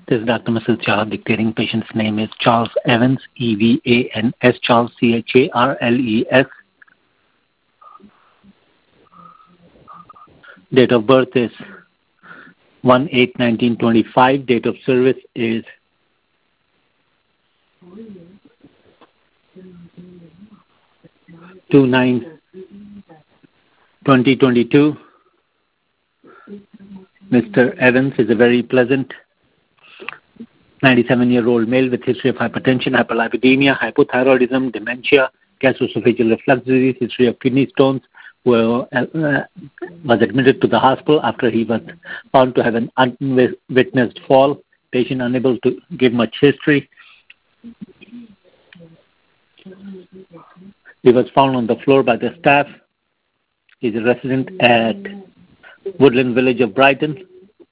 This is Dr. Masood Shah dictating. Patient's name is Charles Evans, E-V-A-N-S, Charles, C-H-A-R-L-E-S. Date of birth is 1/8/1925. Date of service is 2/9/2022. Mr. Evans is a very pleasant 97-year-old male with history of hypertension, hyperlipidemia, hypothyroidism, dementia, gastroesophageal reflux disease, history of kidney stones, was admitted to the hospital after he was found to have an unwitnessed fall. Patient unable to give much history. He was found on the floor by the staff. He is a resident at Woodland Village of Brighton.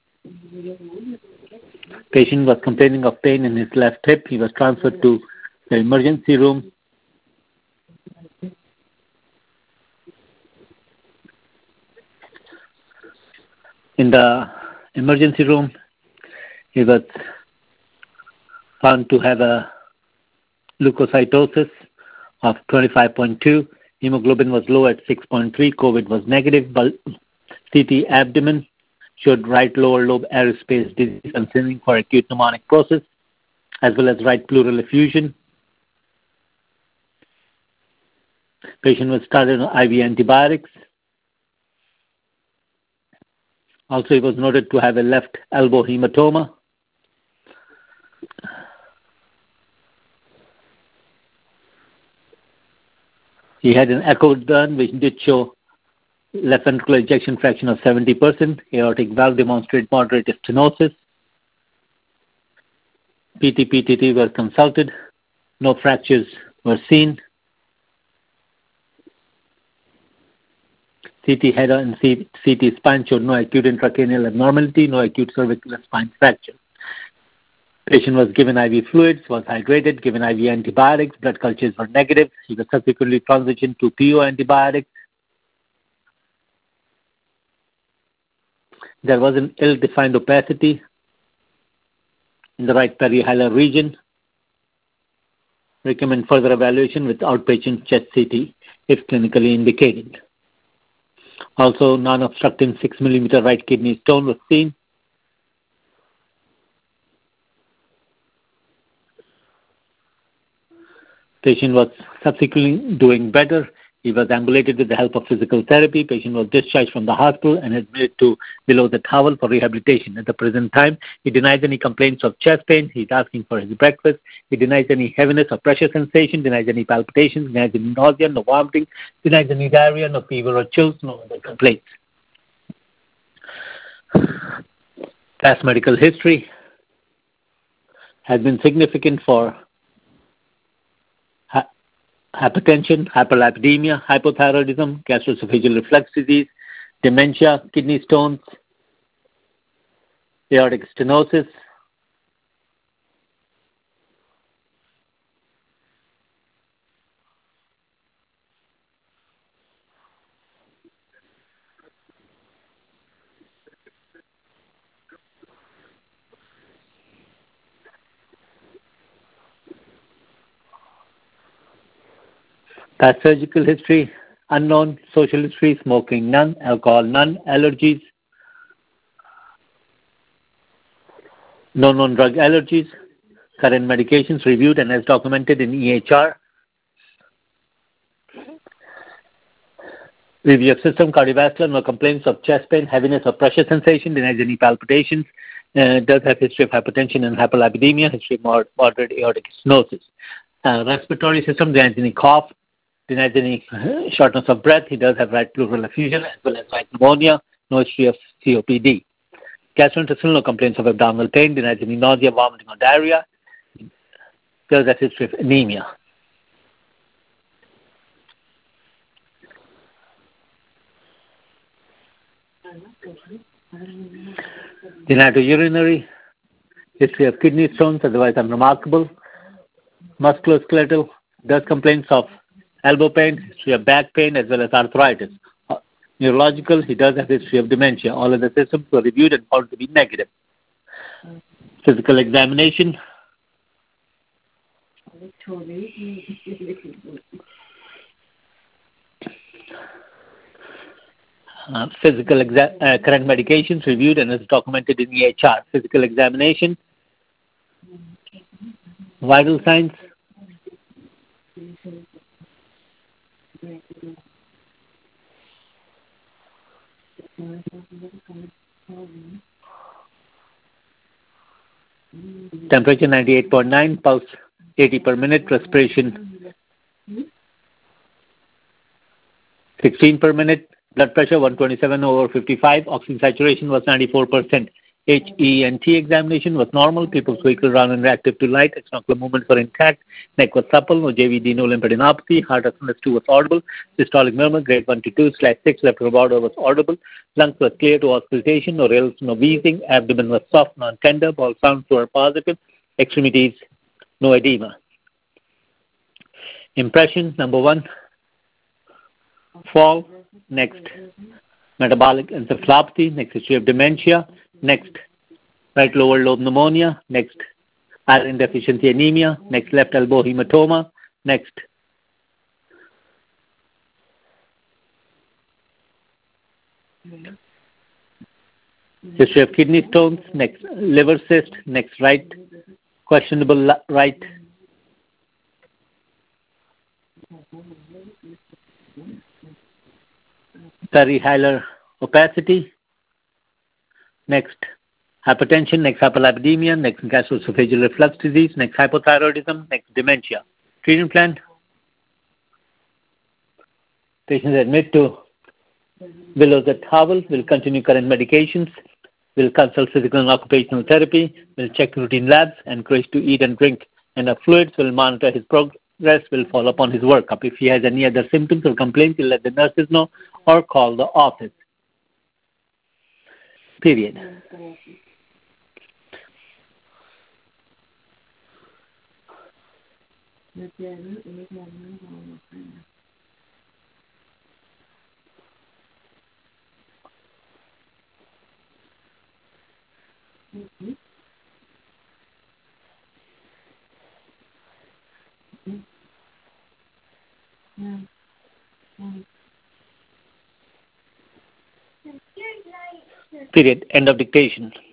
Patient was complaining of pain in his left hip. He was transferred to the emergency room. In the emergency room, he was found to have a leukocytosis of 25.2. Hemoglobin was low at 6.3. COVID was negative. CT abdomen showed right lower lobe aerospace disease concerning for acute pneumonic process, as well as right pleural effusion. Patient was started on IV antibiotics. Also, he was noted to have a left elbow hematoma. He had an echo done, which did show left ventricular ejection fraction of 70%. Aortic valve demonstrated moderate stenosis. PT-PTT were consulted. No fractures were seen. CT head and CT spine showed no acute intracranial abnormality, no acute cervical spine fracture. Patient was given IV fluids, was hydrated, given IV antibiotics. Blood cultures were negative. He was subsequently transitioned to PO antibiotics. There was an ill-defined opacity in the right perihilar region. Recommend further evaluation with outpatient chest CT if clinically indicated. Also, non-obstructing 6 mm right kidney stone was seen. Patient was subsequently doing better. He was ambulated with the help of physical therapy. Patient was discharged from the hospital and admitted to below the towel for rehabilitation. At the present time, he denies any complaints of chest pain. He's asking for his breakfast. He denies any heaviness or pressure sensation, denies any palpitations, denies any nausea, no vomiting, denies any diarrhea, no fever or chills, no other complaints. Past medical history has been significant for hypertension, hyperlipidemia, hypothyroidism, gastroesophageal reflux disease, dementia, kidney stones, aortic stenosis. Past surgical history, unknown. Social history, smoking none, alcohol none, allergies, no known drug allergies, current medications reviewed and as documented in EHR. Review of system, cardiovascular, no complaints of chest pain, heaviness or pressure sensation, denies any palpitations, does have history of hypertension and hyperlipidemia, history of moderate aortic stenosis. Respiratory system, denies any cough, denies any shortness of breath. He does have right pleural effusion as well as right pneumonia, no history of COPD. Gastrointestinal, no complaints of abdominal pain, denies any nausea, vomiting or diarrhea, does have history of anemia. Genitourinary, history of kidney stones, otherwise unremarkable. Musculoskeletal, does complaints of elbow pain, history of back pain, as well as arthritis. Neurological, he does have history of dementia. All of the systems were reviewed and found to be negative. Physical examination. Current medications reviewed and is documented in EHR. Physical examination. Vital signs. Temperature 98.9, pulse 80 per minute, respiration 16 per minute, blood pressure 127/55, oxygen saturation was 94%. HENT examination was normal. People's vehicle round reactive to light. Extraocular movements were intact. Neck was supple. No JVD, no lymphadenopathy. Heart response 2 was audible. Systolic murmur grade 1 to 2/6. Left border was audible. Lungs were clear to auscultation. No rales, no wheezing. Abdomen was soft, non-tender. All sounds were positive. Extremities, no edema. Impressions, number 1, fall. Next, metabolic encephalopathy. Next, history of dementia. Next, right lower lobe pneumonia. Next, iron deficiency anemia. Next, left elbow hematoma. Next, history of kidney stones. Next, liver cyst. Next, right, questionable right. Perihilar opacity. Next, hypertension. Next, hyperlipidemia. Next, gastroesophageal reflux disease. Next, hypothyroidism. Next, dementia. Treatment plan. Patients admit to below the towel. Will continue current medications. Will consult physical and occupational therapy. Will check routine labs. Encourage to eat and drink enough fluids. Will monitor his progress. Will follow up on his workup. If he has any other symptoms or complaints, he'll let the nurses know or call the office. Period. Period. End of dictation.